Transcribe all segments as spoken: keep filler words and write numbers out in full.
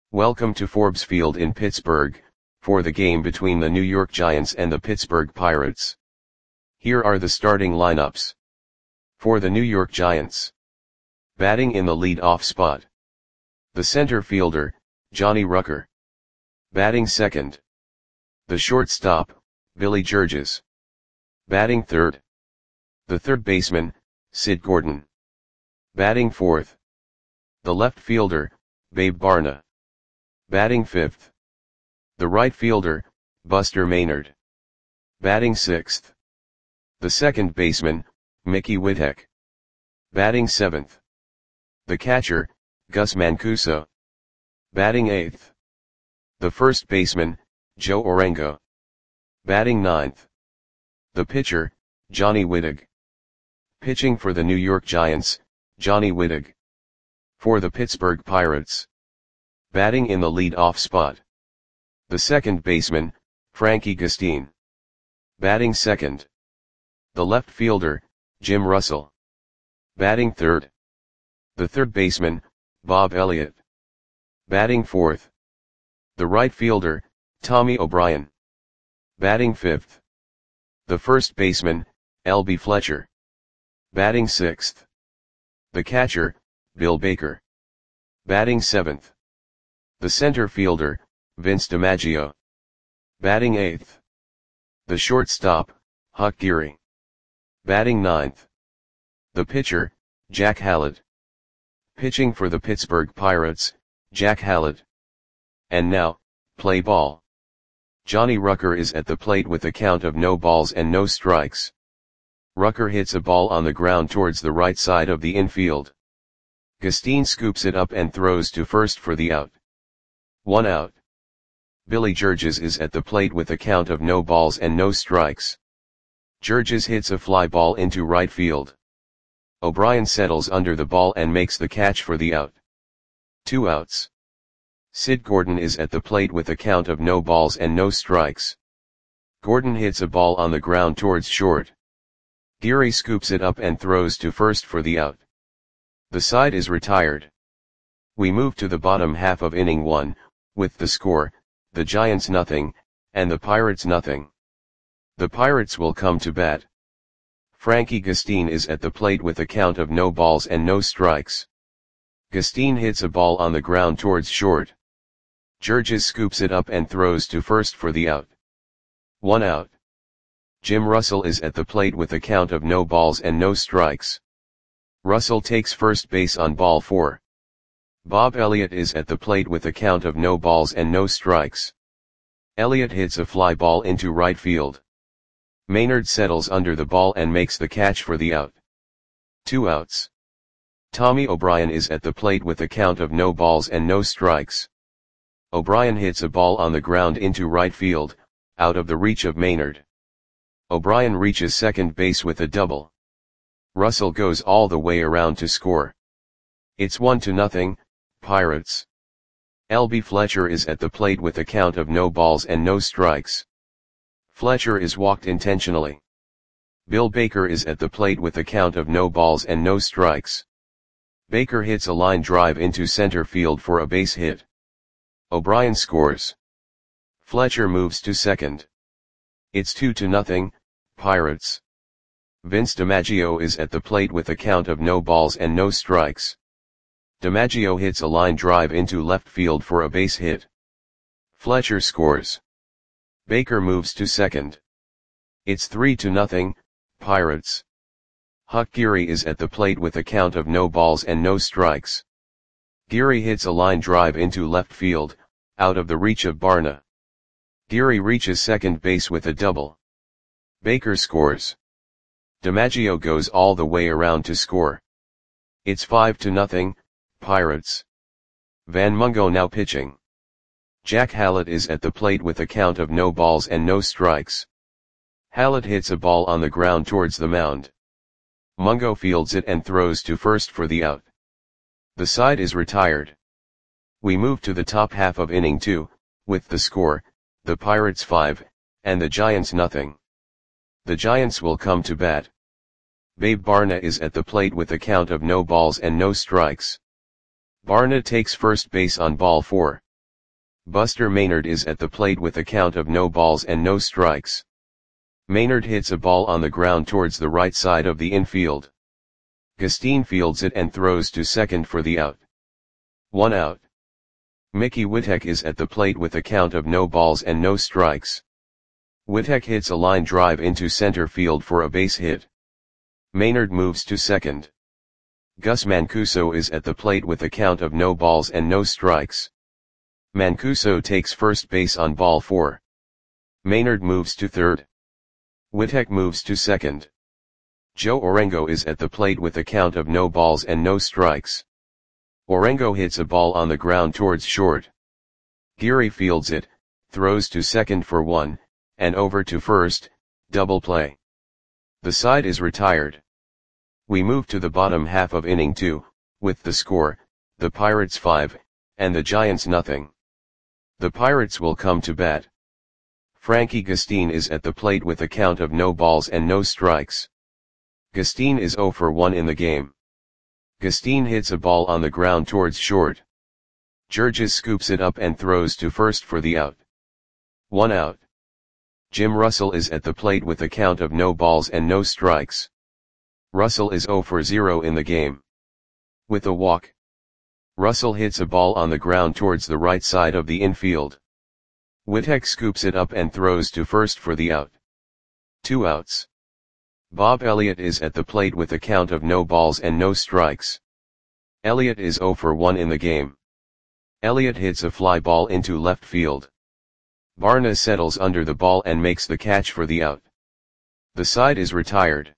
Welcome to Forbes Field in Pittsburgh, for the game between the New York Giants and the Pittsburgh Pirates. Here are the starting lineups. For the New York Giants. Batting in the lead-off spot. The center fielder, Johnny Rucker. Batting second. The shortstop, Billy Georges. Batting third. The third baseman, Sid Gordon. Batting fourth. The left fielder, Babe Barna. Batting fifth. The right fielder, Buster Maynard. Batting sixth. The second baseman, Mickey Whittek. Batting seventh. The catcher, Gus Mancuso. Batting eighth. The first baseman, Joe Orengo. Batting ninth. The pitcher, Johnny Whittig. Pitching for the New York Giants, Johnny Whittig. For the Pittsburgh Pirates. Batting in the lead-off spot. The second baseman, Frankie Gustin. Batting second. The left fielder, Jim Russell. Batting third. The third baseman, Bob Elliott. Batting fourth. The right fielder, Tommy O'Brien. Batting fifth. The first baseman, L B Fletcher. Batting sixth. The catcher, Bill Baker. Batting seventh. The center fielder, Vince DiMaggio. Batting eighth. The shortstop, Huck Geary. Batting ninth. The pitcher, Jack Hallett. Pitching for the Pittsburgh Pirates, Jack Hallett. And now, play ball. Johnny Rucker is at the plate with a count of no balls and no strikes. Rucker hits a ball on the ground towards the right side of the infield. Gustin scoops it up and throws to first for the out. One out. Billy Georges is at the plate with a count of no balls and no strikes. Georges hits a fly ball into right field. O'Brien settles under the ball and makes the catch for the out. Two outs. Sid Gordon is at the plate with a count of no balls and no strikes. Gordon hits a ball on the ground towards short. Geary scoops it up and throws to first for the out. The side is retired. We move to the bottom half of inning one, with the score, the Giants nothing, and the Pirates nothing. The Pirates will come to bat. Frankie Gustin is at the plate with a count of no balls and no strikes. Gustin hits a ball on the ground towards short. Georges scoops it up and throws to first for the out. One out. Jim Russell is at the plate with a count of no balls and no strikes. Russell takes first base on ball four. Bob Elliott is at the plate with a count of no balls and no strikes. Elliott hits a fly ball into right field. Maynard settles under the ball and makes the catch for the out. Two outs. Tommy O'Brien is at the plate with a count of no balls and no strikes. O'Brien hits a ball on the ground into right field, out of the reach of Maynard. O'Brien reaches second base with a double. Russell goes all the way around to score. It's one to nothing, Pirates. L B Fletcher is at the plate with a count of no balls and no strikes. Fletcher is walked intentionally. Bill Baker is at the plate with a count of no balls and no strikes. Baker hits a line drive into center field for a base hit. O'Brien scores. Fletcher moves to second. It's two to nothing, Pirates. Vince DiMaggio is at the plate with a count of no balls and no strikes. DiMaggio hits a line drive into left field for a base hit. Fletcher scores. Baker moves to second. It's three to nothing, Pirates. Huck Geary is at the plate with a count of no balls and no strikes. Geary hits a line drive into left field, out of the reach of Barna. Geary reaches second base with a double. Baker scores. DiMaggio goes all the way around to score. It's five to nothing, Pirates. Van Mungo now pitching. Jack Hallett is at the plate with a count of no balls and no strikes. Hallett hits a ball on the ground towards the mound. Mungo fields it and throws to first for the out. The side is retired. We move to the top half of inning two, with the score, the Pirates five, and the Giants nothing. The Giants will come to bat. Babe Barna is at the plate with a count of no balls and no strikes. Barna takes first base on ball four. Buster Maynard is at the plate with a count of no balls and no strikes. Maynard hits a ball on the ground towards the right side of the infield. Gustine fields it and throws to second for the out. One out. Mickey Witek is at the plate with a count of no balls and no strikes. Witek hits a line drive into center field for a base hit. Maynard moves to second. Gus Mancuso is at the plate with a count of no balls and no strikes. Mancuso takes first base on ball four. Maynard moves to third. Witek moves to second. Joe Orengo is at the plate with a count of no balls and no strikes. Orengo hits a ball on the ground towards short. Geary fields it, throws to second for one, and over to first, double play. The side is retired. We move to the bottom half of inning two, with the score, the Pirates five, and the Giants nothing. The Pirates will come to bat. Frankie Gustine is at the plate with a count of no balls and no strikes. Gustine is zero for one in the game. Gustine hits a ball on the ground towards short. Georges scoops it up and throws to first for the out. One out. Jim Russell is at the plate with a count of no balls and no strikes. Russell is zero for zero in the game. With a walk. Russell hits a ball on the ground towards the right side of the infield. Witek scoops it up and throws to first for the out. Two outs. Bob Elliott is at the plate with a count of no balls and no strikes. Elliott is zero for one in the game. Elliott hits a fly ball into left field. Barna settles under the ball and makes the catch for the out. The side is retired.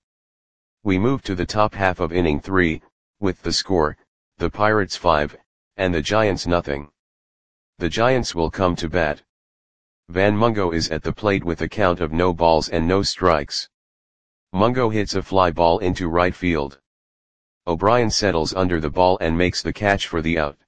We move to the top half of inning three, with the score, the Pirates five, and the Giants nothing. The Giants will come to bat. Van Mungo is at the plate with a count of no balls and no strikes. Mungo hits a fly ball into right field. O'Brien settles under the ball and makes the catch for the out.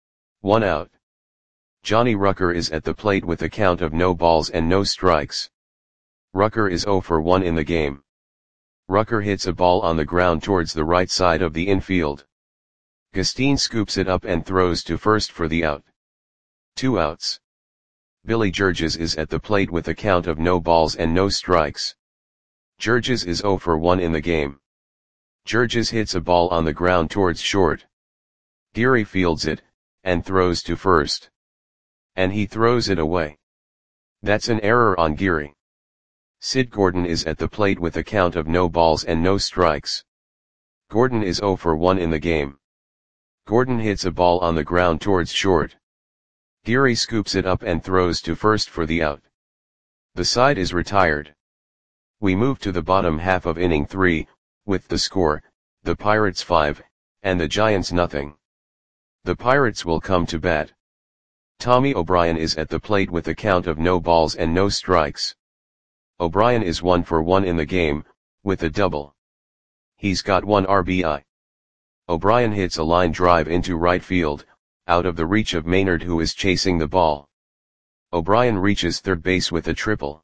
One out. Johnny Rucker is at the plate with a count of no balls and no strikes. Rucker is zero for one in the game. Rucker hits a ball on the ground towards the right side of the infield. Gustine scoops it up and throws to first for the out. Two outs. Billy Georges is at the plate with a count of no balls and no strikes. Georges is zero for one in the game. Georges hits a ball on the ground towards short. Geary fields it, and throws to first. And he throws it away. That's an error on Geary. Sid Gordon is at the plate with a count of no balls and no strikes. Gordon is zero for one in the game. Gordon hits a ball on the ground towards short. Geary scoops it up and throws to first for the out. The side is retired. We move to the bottom half of inning three, with the score, the Pirates five, and the Giants nothing. The Pirates will come to bat. Tommy O'Brien is at the plate with a count of no balls and no strikes. O'Brien is one for one in the game, with a double. He's got one R B I. O'Brien hits a line drive into right field, out of the reach of Maynard who is chasing the ball. O'Brien reaches third base with a triple.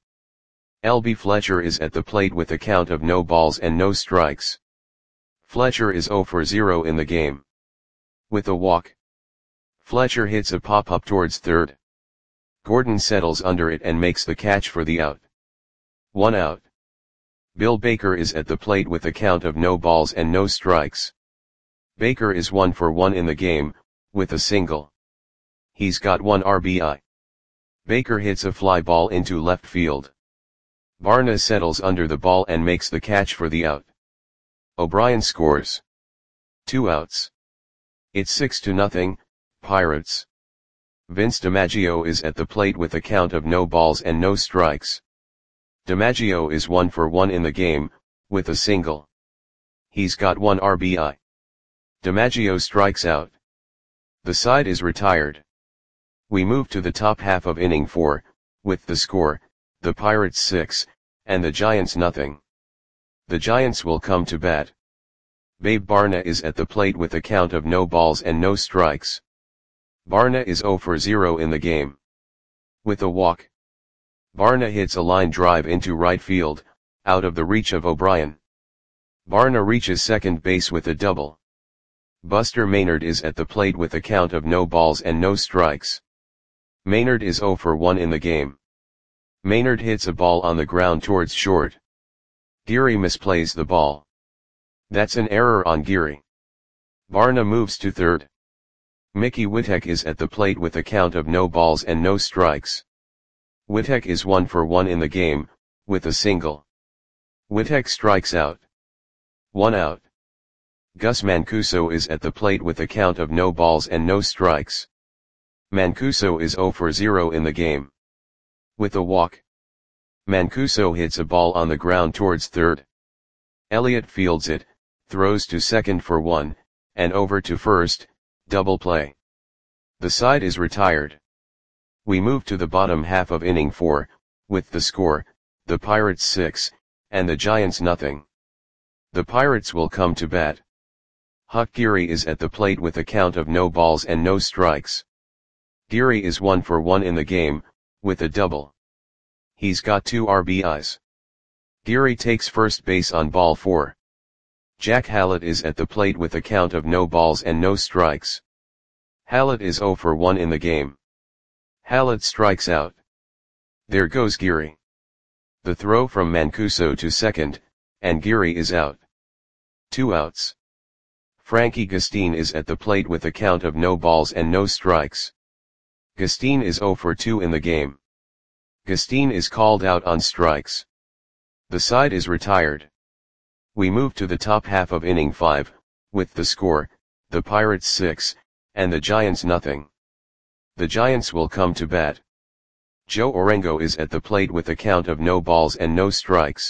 L B Fletcher is at the plate with a count of no balls and no strikes. Fletcher is zero for zero in the game. With a walk. Fletcher hits a pop-up towards third. Gordon settles under it and makes the catch for the out. One out. Bill Baker is at the plate with a count of no balls and no strikes. Baker is one for one in the game, with a single. He's got one R B I. Baker hits a fly ball into left field. Barna settles under the ball and makes the catch for the out. O'Brien scores. Two outs. It's six to nothing, Pirates. Vince DiMaggio is at the plate with a count of no balls and no strikes. DiMaggio is one for one in the game, with a single. He's got one R B I. DiMaggio strikes out. The side is retired. We move to the top half of inning four, with the score, the Pirates six, and the Giants nothing. The Giants will come to bat. Babe Barna is at the plate with a count of no balls and no strikes. Barna is zero for zero in the game. With a walk. Barna hits a line drive into right field, out of the reach of O'Brien. Barna reaches second base with a double. Buster Maynard is at the plate with a count of no balls and no strikes. Maynard is zero for one in the game. Maynard hits a ball on the ground towards short. Geary misplays the ball. That's an error on Geary. Barna moves to third. Mickey Witek is at the plate with a count of no balls and no strikes. Witek is one for one in the game, with a single. Witek strikes out. One out. Gus Mancuso is at the plate with a count of no balls and no strikes. Mancuso is zero for zero in the game. With a walk. Mancuso hits a ball on the ground towards third. Elliott fields it, throws to second for one, and over to first, double play. The side is retired. We move to the bottom half of inning four, with the score, the Pirates six, and the Giants nothing. The Pirates will come to bat. Huck Geary is at the plate with a count of no balls and no strikes. Geary is one for one in the game, with a double. He's got two R B Is. Geary takes first base on ball four. Jack Hallett is at the plate with a count of no balls and no strikes. Hallett is zero for one in the game. Hallett strikes out. There goes Geary. The throw from Mancuso to second, and Geary is out. Two outs. Frankie Gustine is at the plate with a count of no balls and no strikes. Gustine is zero for two in the game. Gustine is called out on strikes. The side is retired. We move to the top half of inning five, with the score, the Pirates six, and the Giants nothing. The Giants will come to bat. Joe Orengo is at the plate with a count of no balls and no strikes.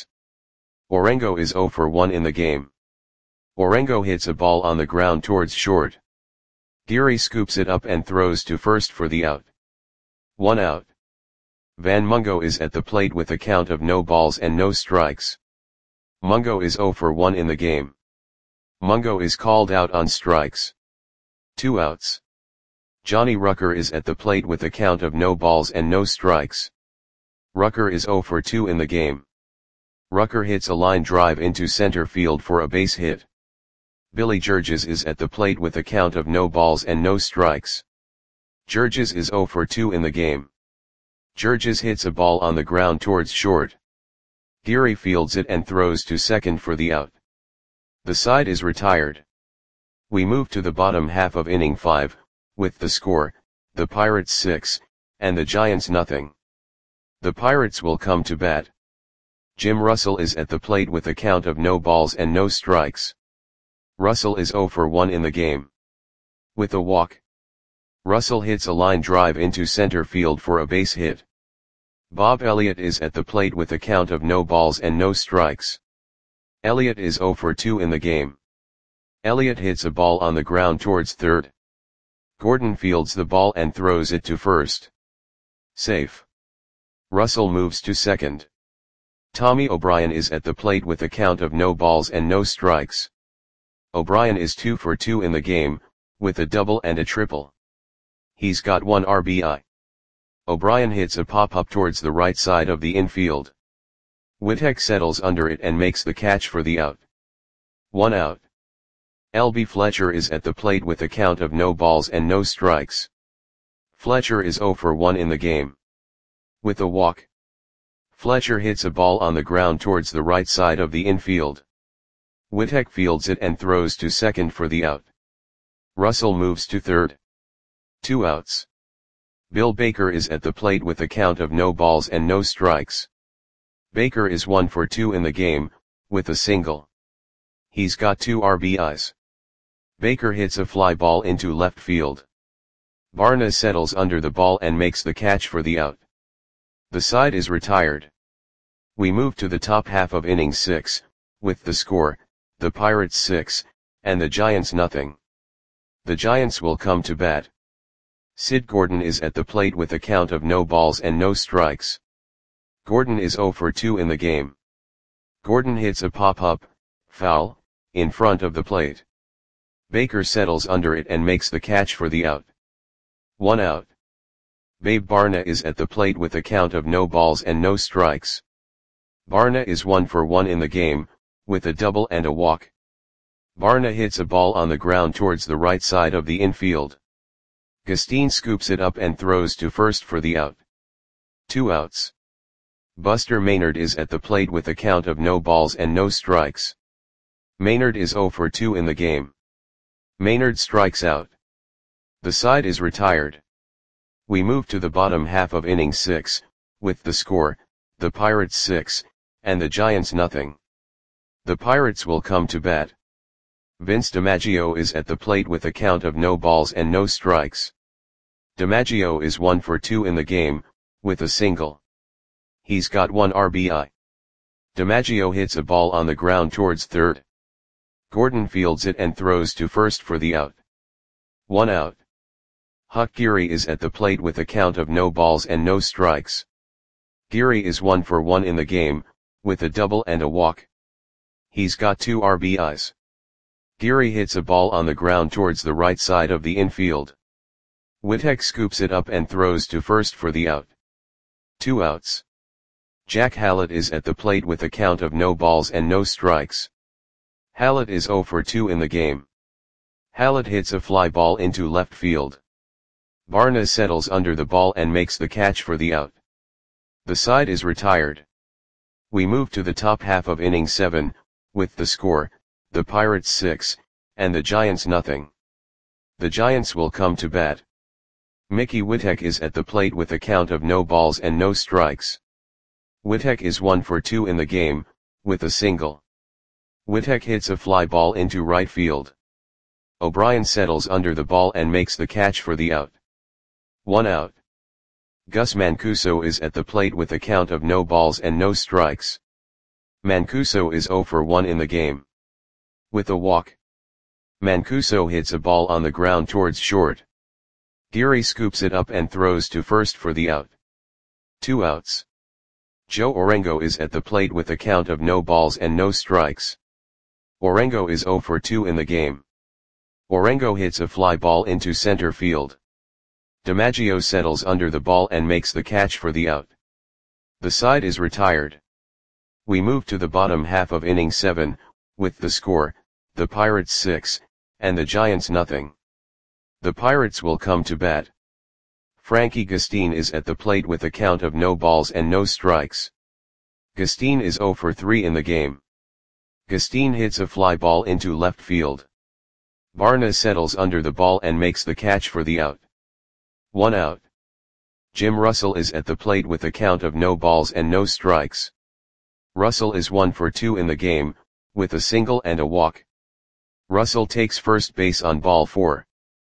Orengo is zero for one in the game. Orengo hits a ball on the ground towards short. Geary scoops it up and throws to first for the out. One out. Van Mungo is at the plate with a count of no balls and no strikes. Mungo is zero for one in the game. Mungo is called out on strikes. Two outs. Johnny Rucker is at the plate with a count of no balls and no strikes. Rucker is zero for two in the game. Rucker hits a line drive into center field for a base hit. Billy Georges is at the plate with a count of no balls and no strikes. Georges is zero for two in the game. Georges hits a ball on the ground towards short. Geary fields it and throws to second for the out. The side is retired. We move to the bottom half of inning five, with the score, the Pirates six, and the Giants nothing. The Pirates will come to bat. Jim Russell is at the plate with a count of no balls and no strikes. Russell is zero for one in the game. With a walk. Russell hits a line drive into center field for a base hit. Bob Elliott is at the plate with a count of no balls and no strikes. Elliott is zero for two in the game. Elliott hits a ball on the ground towards third. Gordon fields the ball and throws it to first. Safe. Russell moves to second. Tommy O'Brien is at the plate with a count of no balls and no strikes. O'Brien is two for two in the game, with a double and a triple. He's got one R B I. O'Brien hits a pop-up towards the right side of the infield. Witek settles under it and makes the catch for the out. One out. L B Fletcher is at the plate with a count of no balls and no strikes. Fletcher is zero for one in the game. With a walk. Fletcher hits a ball on the ground towards the right side of the infield. Witek fields it and throws to second for the out. Russell moves to third. Two outs. Bill Baker is at the plate with a count of no balls and no strikes. Baker is one for two in the game, with a single. He's got two R B Is. Baker hits a fly ball into left field. Barna settles under the ball and makes the catch for the out. The side is retired. We move to the top half of inning six, with the score, the Pirates six, and the Giants nothing. The Giants will come to bat. Sid Gordon is at the plate with a count of no balls and no strikes. Gordon is zero for two in the game. Gordon hits a pop-up, foul, in front of the plate. Baker settles under it and makes the catch for the out. One out. Babe Barna is at the plate with a count of no balls and no strikes. Barna is one for one in the game, with a double and a walk. Barna hits a ball on the ground towards the right side of the infield. Gustine scoops it up and throws to first for the out. Two outs. Buster Maynard is at the plate with a count of no balls and no strikes. Maynard is oh for two in the game. Maynard strikes out. The side is retired. We move to the bottom half of inning six, with the score, the Pirates six, and the Giants nothing. The Pirates will come to bat. Vince DiMaggio is at the plate with a count of no balls and no strikes. DiMaggio is one for two in the game, with a single. He's got one R B I. DiMaggio hits a ball on the ground towards third. Gordon fields it and throws to first for the out. One out. Huck Geary is at the plate with a count of no balls and no strikes. Geary is one for one in the game, with a double and a walk. He's got two R B Is. Geary hits a ball on the ground towards the right side of the infield. Witek scoops it up and throws to first for the out. Two outs. Jack Hallett is at the plate with a count of no balls and no strikes. Hallett is oh for two in the game. Hallett hits a fly ball into left field. Barna settles under the ball and makes the catch for the out. The side is retired. We move to the top half of inning seven, with the score, the Pirates six, and the Giants nothing. The Giants will come to bat. Mickey Witek is at the plate with a count of no balls and no strikes. Witek is one for two in the game, with a single. Witek hits a fly ball into right field. O'Brien settles under the ball and makes the catch for the out. One out. Gus Mancuso is at the plate with a count of no balls and no strikes. Mancuso is oh for one in the game. With a walk. Mancuso hits a ball on the ground towards short. Geary scoops it up and throws to first for the out. Two outs. Joe Orengo is at the plate with a count of no balls and no strikes. Orengo is oh for two in the game. Orengo hits a fly ball into center field. DiMaggio settles under the ball and makes the catch for the out. The side is retired. We move to the bottom half of inning seven, with the score, the Pirates six, and the Giants nothing. The Pirates will come to bat. Frankie Gustine is at the plate with a count of no balls and no strikes. Gustine is oh for three in the game. Gustine hits a fly ball into left field. Barna settles under the ball and makes the catch for the out. One out. Jim Russell is at the plate with a count of no balls and no strikes. Russell is one for two in the game, with a single and a walk. Russell takes first base on ball four.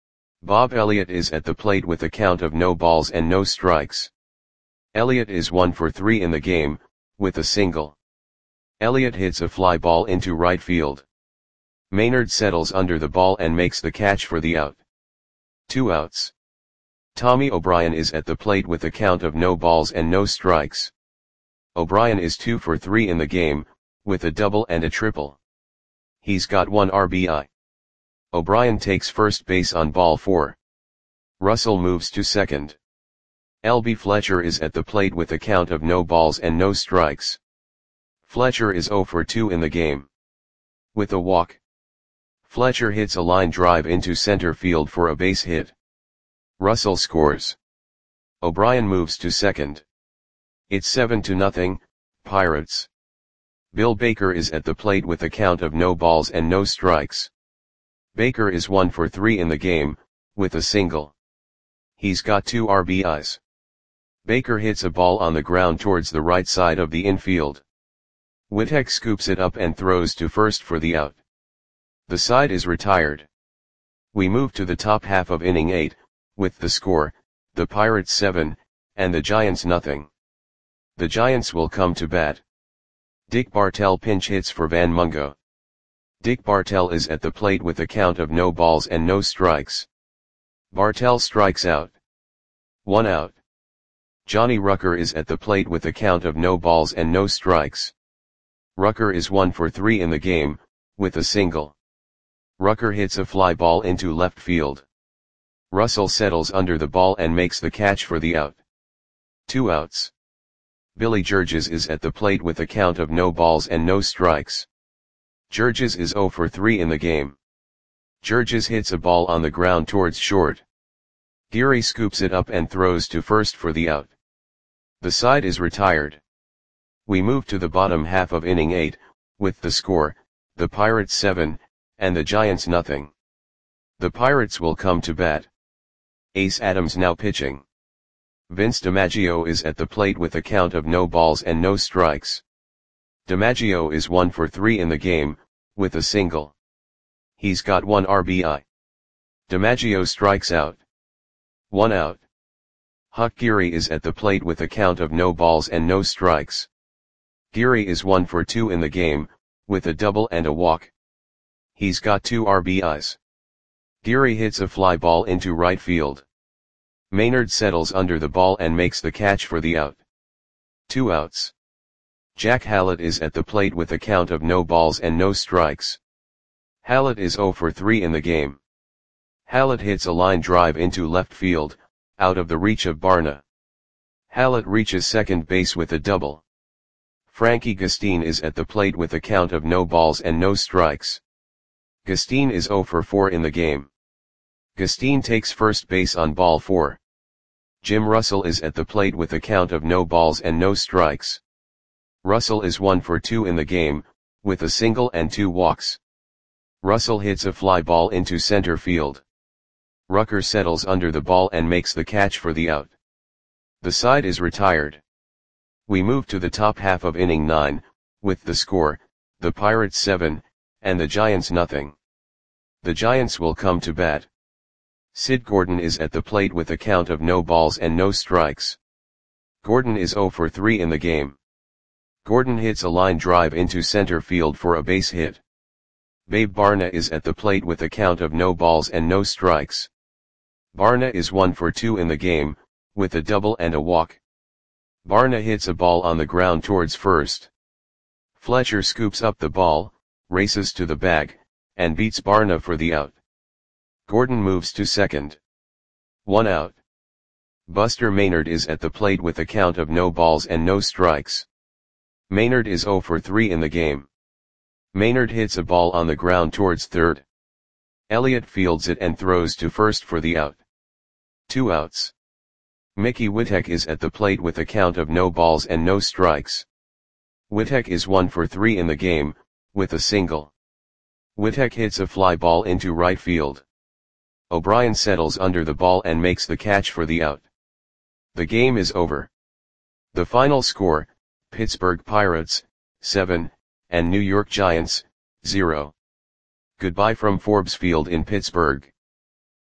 Bob Elliott is at the plate with a count of no balls and no strikes. Elliott is one for three in the game, with a single. Elliott hits a fly ball into right field. Maynard settles under the ball and makes the catch for the out. Two outs. Tommy O'Brien is at the plate with a count of no balls and no strikes. O'Brien is two for three in the game, with a double and a triple. He's got one R B I. O'Brien takes first base on ball four. Russell moves to second. L B Fletcher is at the plate with a count of no balls and no strikes. Fletcher is oh for two in the game. With a walk. Fletcher hits a line drive into center field for a base hit. Russell scores. O'Brien moves to second. It's seven to nothing, Pirates. Bill Baker is at the plate with a count of no balls and no strikes. Baker is one for three in the game, with a single. He's got two R B Is. Baker hits a ball on the ground towards the right side of the infield. Witek scoops it up and throws to first for the out. The side is retired. We move to the top half of inning eight, with the score, the Pirates seven, and the Giants nothing. The Giants will come to bat. Dick Bartell pinch hits for Van Mungo. Dick Bartell is at the plate with a count of no balls and no strikes. Bartell strikes out. One out. Johnny Rucker is at the plate with a count of no balls and no strikes. Rucker is one for three in the game, with a single. Rucker hits a fly ball into left field. Russell settles under the ball and makes the catch for the out. Two outs. Billy Georges is at the plate with a count of no balls and no strikes. Georges is oh for three in the game. Georges hits a ball on the ground towards short. Geary scoops it up and throws to first for the out. The side is retired. We move to the bottom half of inning eight, with the score, the Pirates seven, and the Giants nothing. The Pirates will come to bat. Ace Adams now pitching. Vince DiMaggio is at the plate with a count of no balls and no strikes. DiMaggio is one for three in the game, with a single. He's got one R B I. DiMaggio strikes out. One out. Huck Geary is at the plate with a count of no balls and no strikes. Geary is one for two in the game, with a double and a walk. He's got two R B Is. Geary hits a fly ball into right field. Maynard settles under the ball and makes the catch for the out. Two outs. Jack Hallett is at the plate with a count of no balls and no strikes. Hallett is zero for three in the game. Hallett hits a line drive into left field, out of the reach of Barna. Hallett reaches second base with a double. Frankie Gustin is at the plate with a count of no balls and no strikes. Gustin is zero for four in the game. Gustin takes first base on ball four. Jim Russell is at the plate with a count of no balls and no strikes. Russell is one for two in the game, with a single and two walks. Russell hits a fly ball into center field. Rucker settles under the ball and makes the catch for the out. The side is retired. We move to the top half of inning nine, with the score, the Pirates seven, and the Giants nothing. The Giants will come to bat. Sid Gordon is at the plate with a count of no balls and no strikes. Gordon is zero for three in the game. Gordon hits a line drive into center field for a base hit. Babe Barna is at the plate with a count of no balls and no strikes. Barna is one for two in the game, with a double and a walk. Barna hits a ball on the ground towards first. Fletcher scoops up the ball, races to the bag, and beats Barna for the out. Gordon moves to second. One out. Buster Maynard is at the plate with a count of no balls and no strikes. Maynard is zero for three in the game. Maynard hits a ball on the ground towards third. Elliott fields it and throws to first for the out. Two outs. Mickey Witek is at the plate with a count of no balls and no strikes. Witek is one for three in the game, with a single. Witek hits a fly ball into right field. O'Brien settles under the ball and makes the catch for the out. The game is over. The final score, Pittsburgh Pirates, seven, and New York Giants, zero. Goodbye from Forbes Field in Pittsburgh.